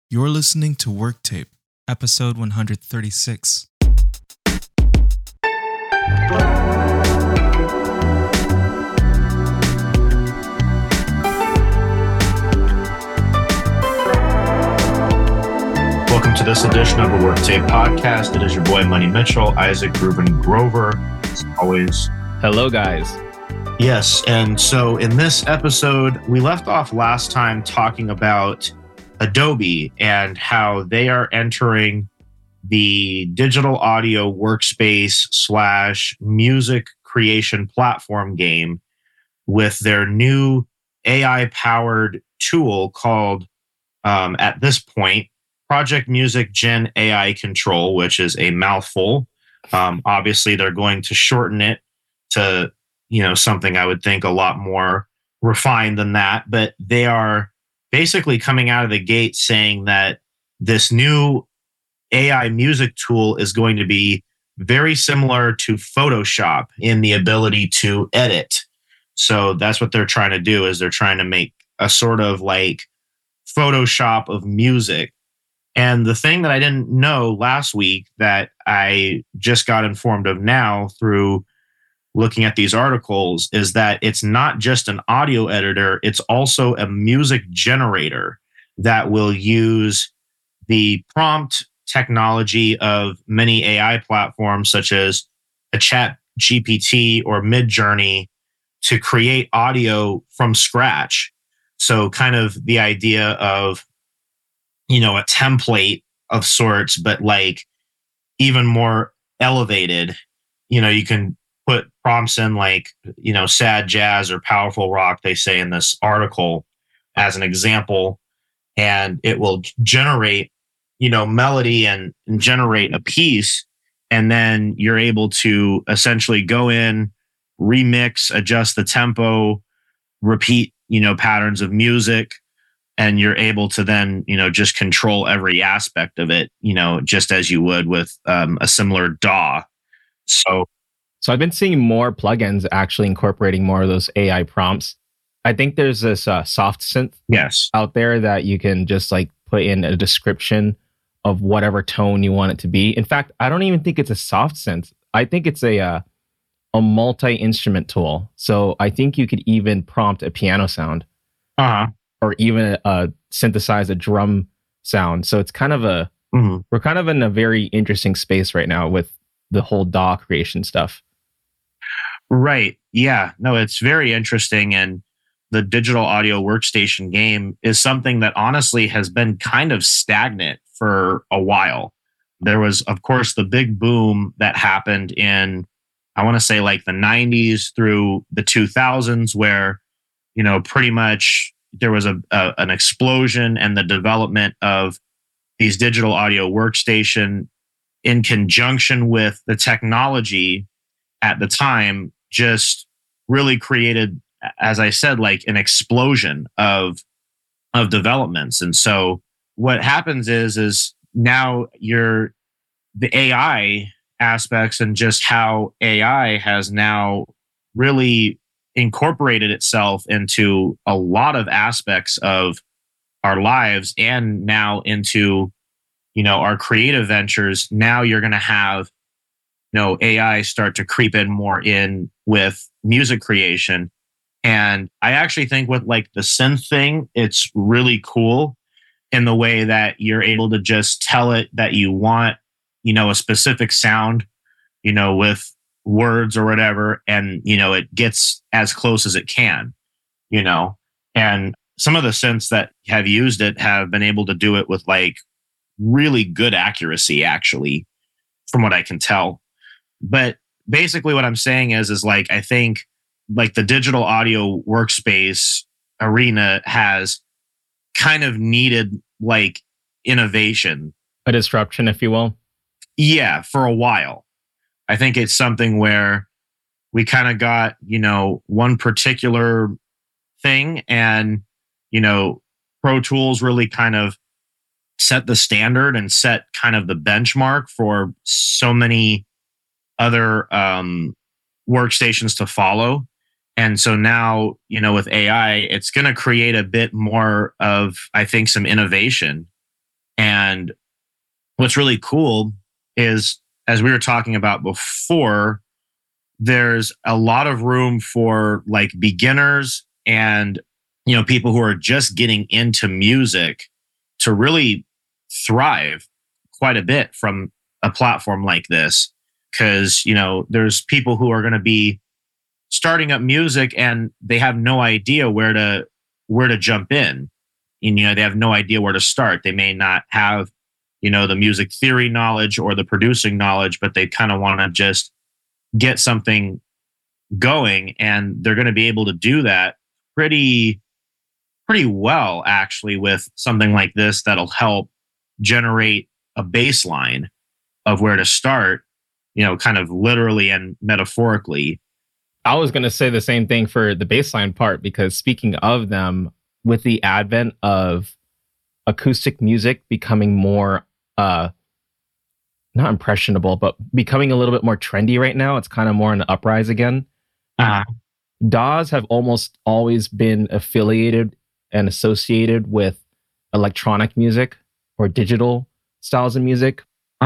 You're listening to Work Tape, episode 136. Welcome to this edition of the Work Tape podcast. It is your boy Money Mitchell, Isaac Reuben Grover, as always. Hello, guys. Yes, and so in this episode, we left off last time talking about Adobe and how they are entering the digital audio workspace / music creation platform game with their new AI-powered tool called, at this point, Project Music Gen AI Control, which is a mouthful. Obviously, they're going to shorten it to, something I would think a lot more refined than that. But they are basically coming out of the gate saying that this new AI music tool is going to be very similar to Photoshop in the ability to edit. So that's what they're trying to do, is they're trying to make a sort of like Photoshop of music. And the thing that I didn't know last week that I just got informed of now through looking at these articles is that it's not just an audio editor, it's also a music generator that will use the prompt technology of many AI platforms such as a Chat GPT or Midjourney to create audio from scratch. So kind of the idea of, a template of sorts, but like even more elevated. You can put prompts in like, sad jazz or powerful rock, they say in this article as an example, and it will generate, melody and generate a piece. And then you're able to essentially go in, remix, adjust the tempo, repeat, patterns of music. And you're able to then, just control every aspect of it, just as you would with a similar DAW. So I've been seeing more plugins actually incorporating more of those AI prompts. I think there's this soft synth out there that you can just like put in a description of whatever tone you want it to be. In fact, I don't even think it's a soft synth. I think it's a multi-instrument tool. So I think you could even prompt a piano sound. Or even synthesize a drum sound. So it's kind of we're kind of in a very interesting space right now with the whole DAW creation stuff. Right. Yeah. No, it's very interesting. And the digital audio workstation game is something that honestly has been kind of stagnant for a while. There was, of course, the big boom that happened in, I want to say like the 90s through the 2000s where, pretty much there was an explosion and the development of these digital audio workstation in conjunction with the technology at the time just really created, as I said, like an explosion of developments. And so what happens is now the AI aspects and just how AI has now really incorporated itself into a lot of aspects of our lives and now into, our creative ventures. Now you're going to have, AI start to creep in more in with music creation. And I actually think with like the synth thing, it's really cool in the way that you're able to just tell it that you want, a specific sound, with words or whatever, and it gets as close as it can, and some of the synths that have used it have been able to do it with like really good accuracy, actually, from what I can tell. But basically what I'm saying is like I think like the digital audio workspace arena has kind of needed like innovation, a disruption, if you will. Yeah, for a while. I think it's something where we kind of got, one particular thing and, Pro Tools really kind of set the standard and set kind of the benchmark for so many other workstations to follow. And so now, with AI, it's going to create a bit more of, I think, some innovation And what's really cool is, as we were talking about before, there's a lot of room for like beginners and, you know, people who are just getting into music to really thrive quite a bit from a platform like this. Cause, you know, there's people who are going to be starting up music and they have no idea where to jump in. And, you know, they have no idea where to start. They may not have, you know, the music theory knowledge or the producing knowledge, but they kind of want to just get something going, and they're going to be able to do that pretty well, actually, with something like this that'll help generate a baseline of where to start, you know, kind of literally and metaphorically. I was going to say the same thing for the baseline part, because speaking of them, with the advent of acoustic music becoming more not impressionable, but becoming a little bit more trendy right now, it's kind of more on the uprise again. DAWs have almost always been affiliated and associated with electronic music or digital styles of music,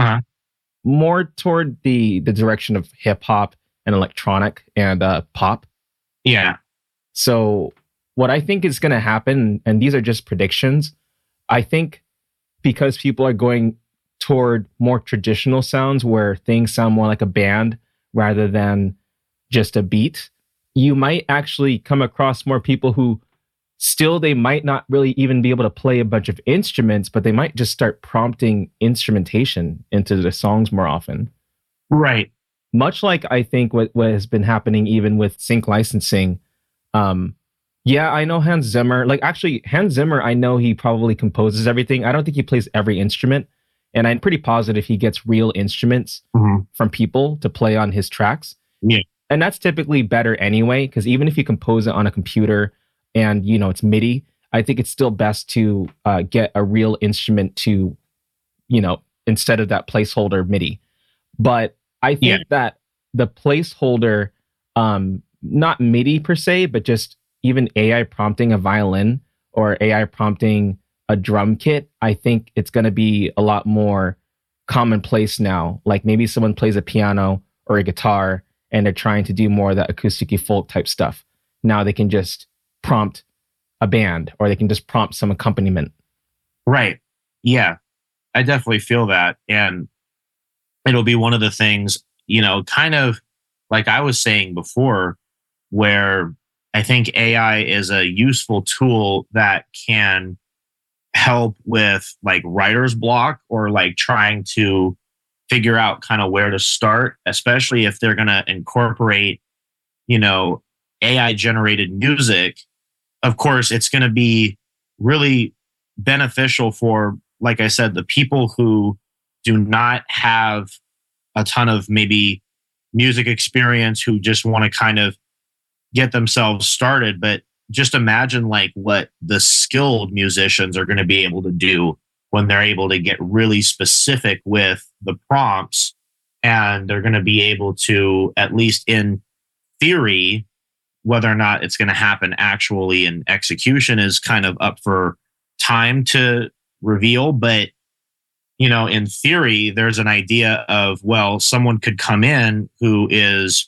more toward the direction of hip hop and electronic and pop. Yeah. So what I think is going to happen, and these are just predictions, I think because people are going toward more traditional sounds where things sound more like a band rather than just a beat, you might actually come across more people who still, they might not really even be able to play a bunch of instruments, but they might just start prompting instrumentation into the songs more often. Right. Much like I think what has been happening even with sync licensing. Yeah, I know Hans Zimmer. Like, actually, Hans Zimmer, I know he probably composes everything. I don't think he plays every instrument. And I'm pretty positive he gets real instruments from people to play on his tracks. Yeah. And that's typically better anyway, because even if you compose it on a computer and, you know, it's MIDI, I think it's still best to get a real instrument to, you know, instead of that placeholder MIDI. But I think that the placeholder, not MIDI per se, but just even AI prompting a violin or AI prompting a drum kit, I think it's going to be a lot more commonplace now. Like maybe someone plays a piano or a guitar and they're trying to do more of that acoustic folk type stuff. Now they can just prompt a band or they can just prompt some accompaniment. Right. Yeah, I definitely feel that. And it'll be one of the things, you know, kind of like I was saying before, where I think AI is a useful tool that can help with like writer's block or like trying to figure out kind of where to start, especially if they're going to incorporate, you know, AI generated music. Of course, it's going to be really beneficial for, like I said, the people who do not have a ton of maybe music experience, who just want to kind of get themselves started. But just imagine like what the skilled musicians are going to be able to do when they're able to get really specific with the prompts, and they're going to be able to, at least in theory, whether or not it's going to happen actually in execution is kind of up for time to reveal. But, you know, in theory, there's an idea of, well, someone could come in who is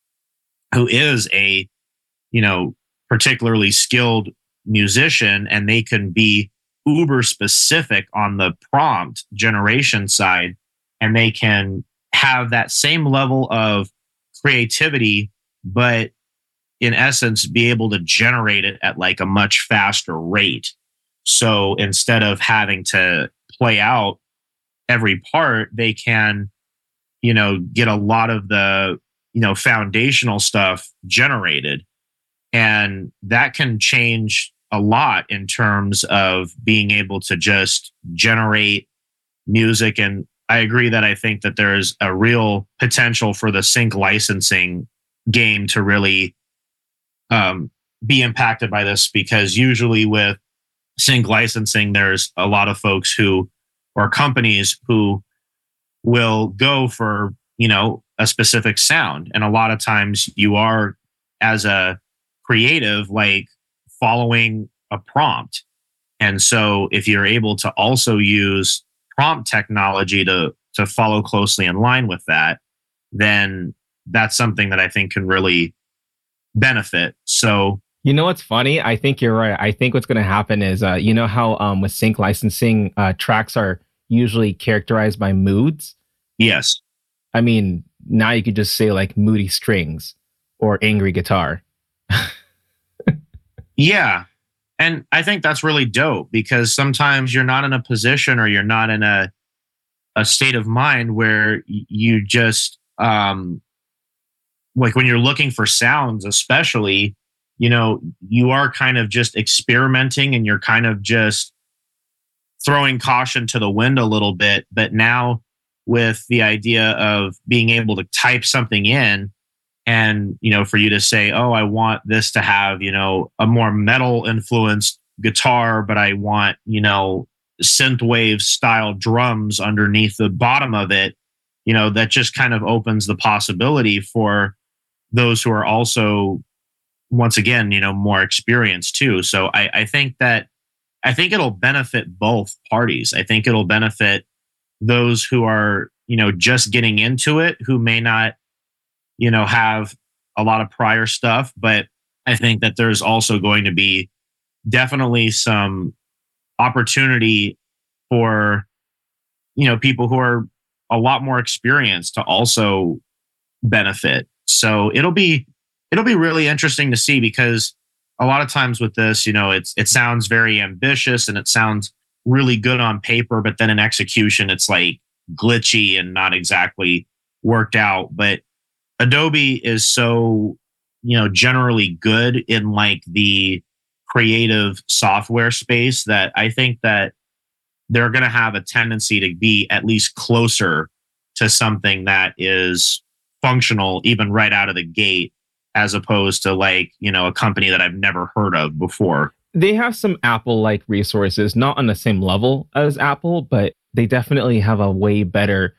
a, you know, particularly skilled musician, and they can be uber specific on the prompt generation side, and they can have that same level of creativity, but in essence be able to generate it at like a much faster rate. So instead of having to play out every part, they can, you know, get a lot of the, you know, foundational stuff generated. And that can change a lot in terms of being able to just generate music. And I agree that I think that there's a real potential for the sync licensing game to really be impacted by this, because usually with sync licensing, there's a lot of folks who, or companies who will go for, you know, a specific sound. And a lot of times you are, as a creative, like following a prompt. And so if you're able to also use prompt technology to follow closely in line with that, then that's something that I think can really benefit. So, you know what's funny? I think you're right. I think what's going to happen is, you know how with sync licensing, tracks are usually characterized by moods? Yes. I mean, now you could just say like moody strings or angry guitar. Yeah. And I think that's really dope because sometimes you're not in a position or you're not in a state of mind where you just, like when you're looking for sounds, especially, you know, you are kind of just experimenting and you're kind of just throwing caution to the wind a little bit. But now with the idea of being able to type something in and, you know, for you to say, oh, I want this to have, you know, a more metal influenced guitar, but I want, you know, synthwave style drums underneath the bottom of it, you know, that just kind of opens the possibility for those who are also, once again, you know, more experienced too. So I think it'll benefit both parties. I think it'll benefit those who are, you know, just getting into it, who may not, you know, have a lot of prior stuff. But I think that there's also going to be definitely some opportunity for, you know, people who are a lot more experienced to also benefit. So it'll be really interesting to see, because a lot of times with this, you know, it sounds very ambitious and it sounds really good on paper, but then in execution, it's like glitchy and not exactly worked out. But Adobe is so, you know, generally good in like the creative software space that I think that they're going to have a tendency to be at least closer to something that is functional even right out of the gate, as opposed to like, you know, a company that I've never heard of before. They have some Apple-like resources, not on the same level as Apple, but they definitely have a way better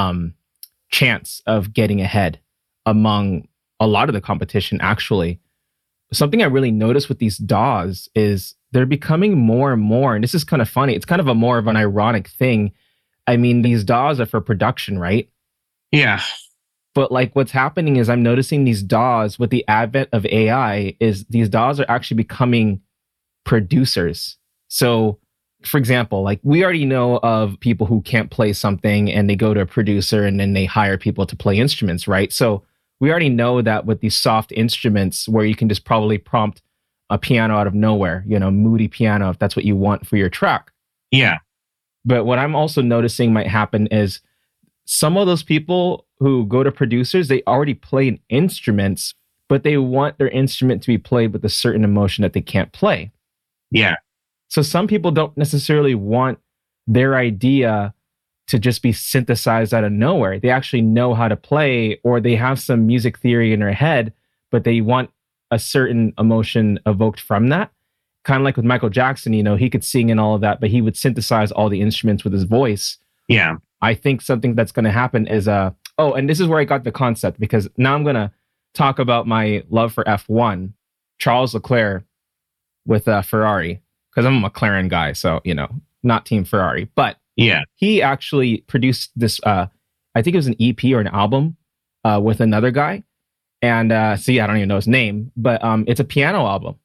chance of getting ahead among a lot of the competition, actually. Something I really noticed with these DAWs is they're becoming more and more, and this is kind of funny, it's kind of a more of an ironic thing. I mean, these DAWs are for production, right? Yeah. But like what's happening is I'm noticing these DAWs with the advent of AI is these DAWs are actually becoming producers. So, for example, like we already know of people who can't play something and they go to a producer and then they hire people to play instruments, right? So we already know that with these soft instruments where you can just probably prompt a piano out of nowhere, you know, moody piano, if that's what you want for your track. Yeah. But what I'm also noticing might happen is some of those people who go to producers, they already play instruments, but they want their instrument to be played with a certain emotion that they can't play. Yeah. So some people don't necessarily want their idea to just be synthesized out of nowhere. They actually know how to play, or they have some music theory in their head, but they want a certain emotion evoked from that. Kind of like with Michael Jackson, you know, he could sing and all of that, but he would synthesize all the instruments with his voice. Yeah. I think something that's going to happen is, and this is where I got the concept, because now I'm going to talk about my love for F1, Charles Leclerc with Ferrari, because I'm a McLaren guy, so, you know, not Team Ferrari. But yeah, he actually produced this, I think it was an EP or an album with another guy. And I don't even know his name, but it's a piano album.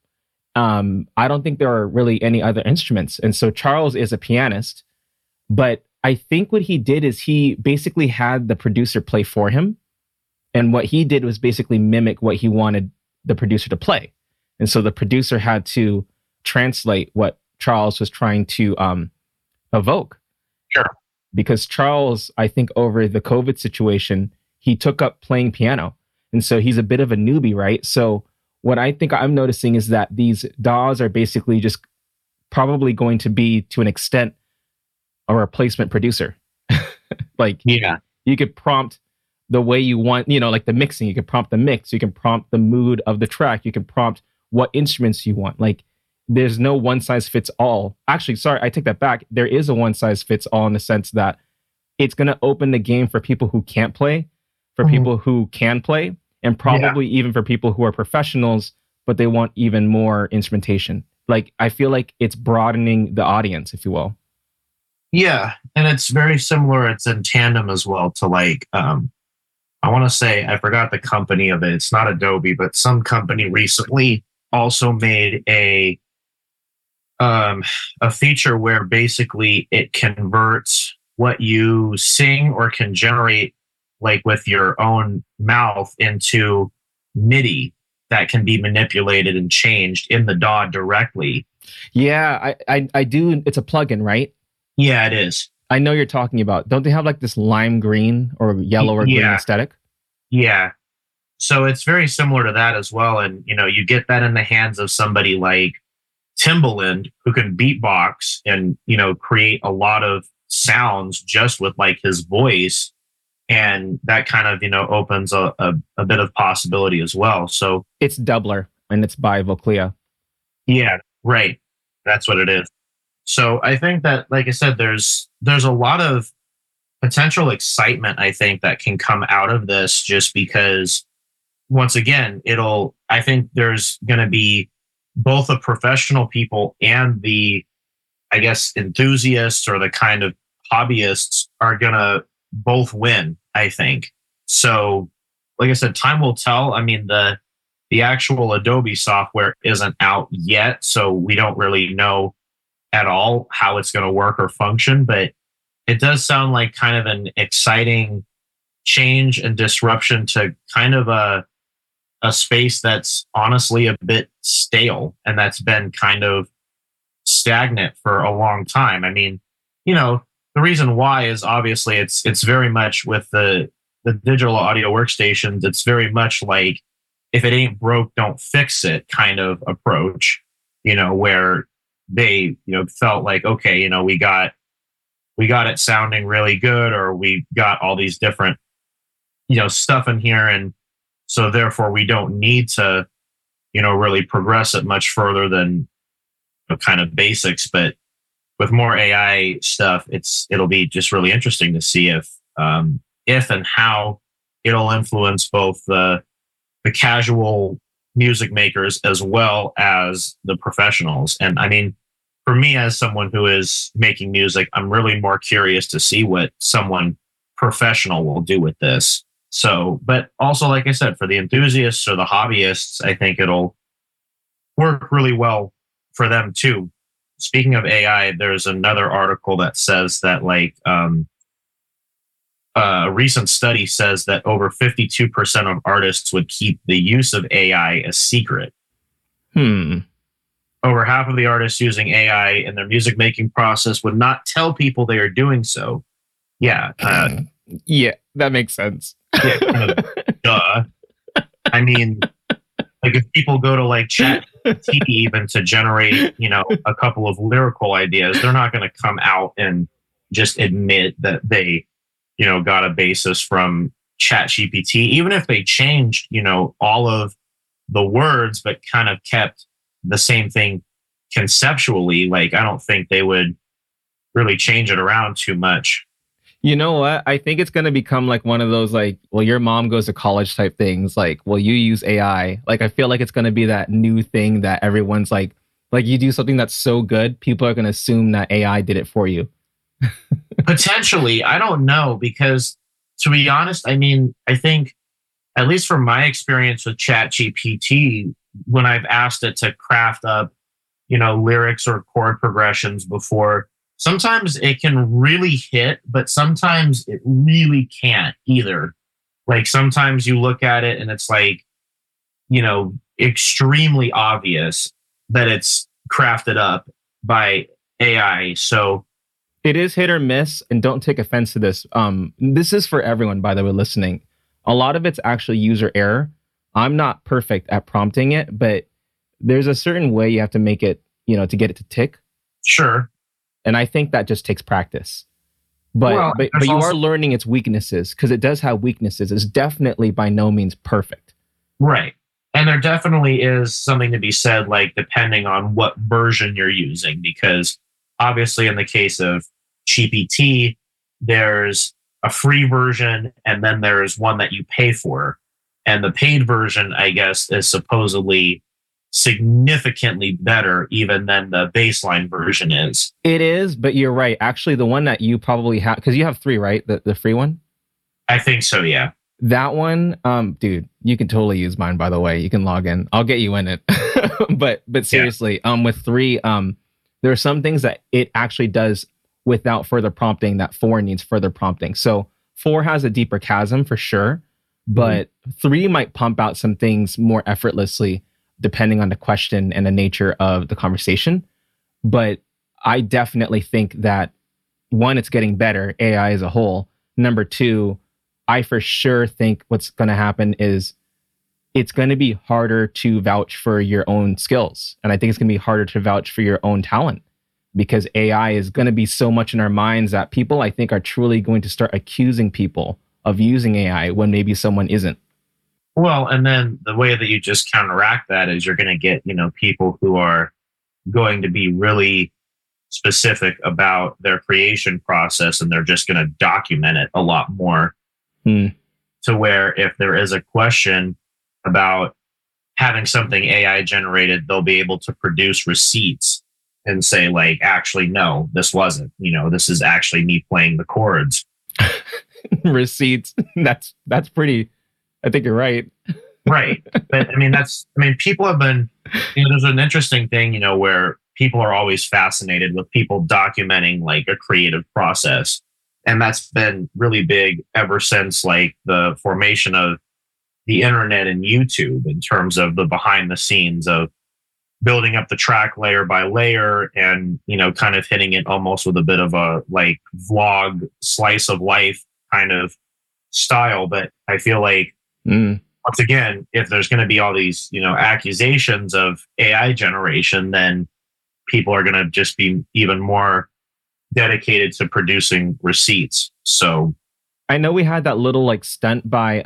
I don't think there are really any other instruments. And so Charles is a pianist, but I think what he did is he basically had the producer play for him. And what he did was basically mimic what he wanted the producer to play. And so the producer had to translate what Charles was trying to evoke. Sure. Because Charles, I think over the COVID situation, he took up playing piano. And so he's a bit of a newbie, right? So what I think I'm noticing is that these DAWs are basically just probably going to be, to an extent, a replacement producer. Like, yeah, you could prompt the way you want, you know, like the mixing, you can prompt the mix, you can prompt the mood of the track, you can prompt what instruments you want. Like, there's no one size fits all. Actually, sorry, I take that back. There is a one size fits all in the sense that it's going to open the game for people who can't play, for people who can play, and probably even for people who are professionals, but they want even more instrumentation. like I feel like it's broadening the audience, if you will. Yeah, and it's very similar. It's in tandem as well to like I want to say, I forgot the company of it. It's not Adobe, but some company recently also made a feature where basically it converts what you sing or can generate like with your own mouth into MIDI that can be manipulated and changed in the DAW directly. Yeah, I do. It's a plugin, right? Yeah, it is. I know you're talking about. Don't they have like this lime green or yellow or green aesthetic? Yeah. So it's very similar to that as well. And, you know, you get that in the hands of somebody like Timbaland who can beatbox and, you know, create a lot of sounds just with like his voice. And that kind of, you know, opens a bit of possibility as well. So it's Doubler and it's by Voclea. Yeah, right. That's what it is. So I think that, like I said, there's a lot of potential excitement, I think, that can come out of this just because, once again, I think there's going to be both the professional people and the, I guess, enthusiasts or the kind of hobbyists are going to both win, I think. So, like I said, time will tell. I mean, the actual Adobe software isn't out yet, so we don't really know at all how it's going to work or function, but it does sound like kind of an exciting change and disruption to kind of a space that's honestly a bit stale and that's been kind of stagnant for a long time. I mean, you know, the reason why is obviously it's very much with the digital audio workstations. It's very much like if it ain't broke, don't fix it kind of approach, you know, where they, you know, felt like, okay, you know, we got it sounding really good, or we got all these different, you know, stuff in here. And so therefore we don't need to, you know, really progress it much further than, you know, kind of basics. But with more AI stuff, it'll be just really interesting to see if and how it'll influence both the casual music makers as well as the professionals. And I mean, for me, as someone who is making music, I'm really more curious to see what someone professional will do with this. So, but also, like I said, for the enthusiasts or the hobbyists, I think it'll work really well for them too. Speaking of AI, there's another article that says that like a recent study says that over 52% of artists would keep the use of AI a secret. Over half of the artists using AI in their music making process would not tell people they are doing so. Yeah. Yeah, that makes sense. Yeah, duh. I mean, like if people go to like ChatGPT even to generate, you know, a couple of lyrical ideas, they're not going to come out and just admit that they, you know, got a basis from ChatGPT, even if they changed, you know, all of the words, but kind of kept the same thing conceptually. Like, I don't think they would really change it around too much. You know what? I think it's going to become like one of those, like, well, your mom goes to college type things. Like, well, you use AI. Like, I feel like it's going to be that new thing that everyone's like you do something that's so good, people are going to assume that AI did it for you. Potentially. I don't know, because to be honest, I mean, I think, at least from my experience with ChatGPT, when I've asked it to craft up, you know, lyrics or chord progressions before, sometimes it can really hit, but sometimes it really can't either. Like sometimes you look at it and it's like, you know, extremely obvious that it's crafted up by AI. So it is hit or miss, and don't take offense to this. This is for everyone, by the way, listening. A lot of it's actually user error. I'm not perfect at prompting it, but there's a certain way you have to make it, you know, to get it to tick. Sure. And I think that just takes practice. But you are learning its weaknesses, because it does have weaknesses. It's definitely by no means perfect. Right. And there definitely is something to be said, like, depending on what version you're using, because obviously in the case of GPT, there's a free version and then there's one that you pay for. And the paid version, I guess, is supposedly significantly better even than the baseline version is. It is, but you're right. Actually, the one that you probably have, because you have 3, right? The free one? I think so, yeah. That one, dude, you can totally use mine, by the way. You can log in. I'll get you in it. but seriously, with 3, there are some things that it actually does without further prompting that 4 needs further prompting. So 4 has a deeper chasm for sure, but 3 might pump out some things more effortlessly depending on the question and the nature of the conversation. But I definitely think that 1, it's getting better, AI as a whole. Number 2, I for sure think what's going to happen is it's going to be harder to vouch for your own skills. And I think it's going to be harder to vouch for your own talent because AI is going to be so much in our minds that people, I think, are truly going to start accusing people of using AI when maybe someone isn't. Well, and then the way that you just counteract that is you're going to get, people who are going to be really specific about their creation process, and they're just going to document it a lot more. To where if there is a question about having something AI generated, they'll be able to produce receipts and say, like, actually, no, this wasn't. This is actually me playing the chords. Receipts. That's pretty. I think you're right. Right. But people have been, there's an interesting thing, where people are always fascinated with people documenting like a creative process. And that's been really big ever since like the formation of the internet and YouTube in terms of the behind the scenes of building up the track layer by layer and, kind of hitting it almost with a bit of a like vlog slice of life kind of style. But I feel like once again, if there's going to be all these, accusations of AI generation, then people are going to just be even more dedicated to producing receipts. So I know we had that little like stunt by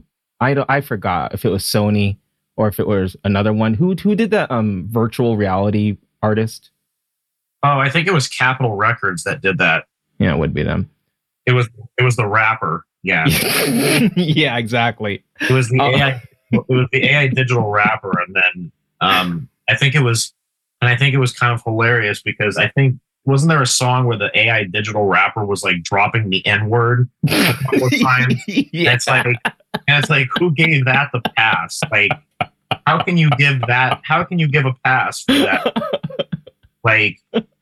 I forgot if it was Sony or if it was another one. Who did that virtual reality artist? Oh, I think it was Capitol Records that did that. Yeah, it would be them. It was the rapper. Yeah. Yeah, exactly. It was the AI. It was the AI digital rapper, and then I think it was kind of hilarious because I think wasn't there a song where the AI digital rapper was like dropping the N-word a couple of times? Yeah. It's like who gave that the pass? Like, how can you give a pass for that? Like,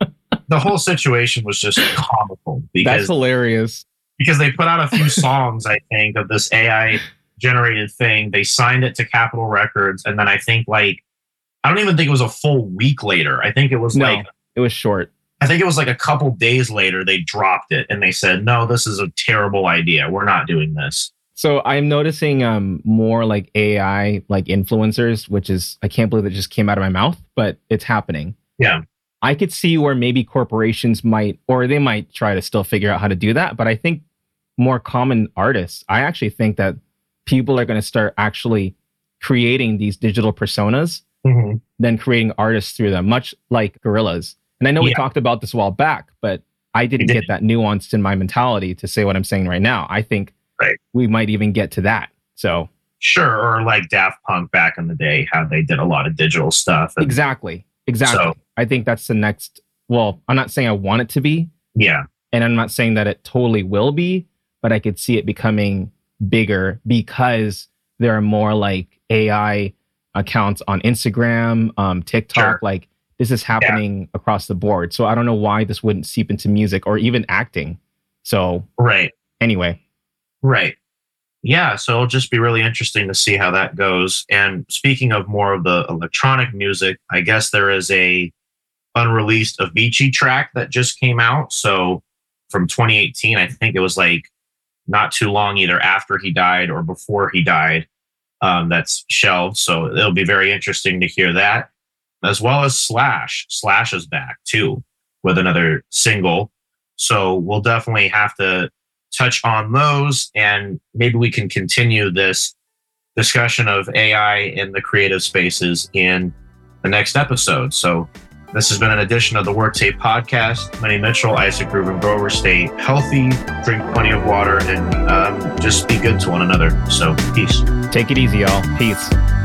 the whole situation was just comical because that's hilarious. Because they put out a few songs, I think, of this AI generated thing. They signed it to Capitol Records, and then I think I don't even think it was a full week later. I think it was it was short. I think it was like a couple days later they dropped it and they said, no, this is a terrible idea. We're not doing this. So I'm noticing more like AI like influencers, which is, I can't believe it just came out of my mouth, but it's happening. Yeah. I could see where maybe corporations might try to still figure out how to do that. But I think more common artists, I actually think that people are going to start actually creating these digital personas, then creating artists through them, much like Gorillaz. And I know we talked about this a while back, but I didn't get that nuanced in my mentality to say what I'm saying right now. I think we might even get to that. So sure, or like Daft Punk back in the day, how they did a lot of digital stuff. Exactly. So, I think that's the next. Well, I'm not saying I want it to be. Yeah. And I'm not saying that it totally will be, but I could see it becoming bigger because there are more like AI accounts on Instagram, TikTok. Sure. Like this is happening across the board. So I don't know why this wouldn't seep into music or even acting. So anyway. Right. Yeah. So it'll just be really interesting to see how that goes. And speaking of more of the electronic music, I guess there is a unreleased Avicii track that just came out. So from 2018, I think it was like not too long either after he died or before he died. That's shelved. So it'll be very interesting to hear that, as well as Slash. Slash is back too with another single. So we'll definitely have to touch on those, and maybe we can continue this discussion of AI in the creative spaces in the next episode. So this has been an edition of the Worktape Podcast. Lenny Mitchell, Isaac Reuben Grover. Stay healthy, drink plenty of water, and just be good to one another. So peace. Take it easy, y'all. Peace.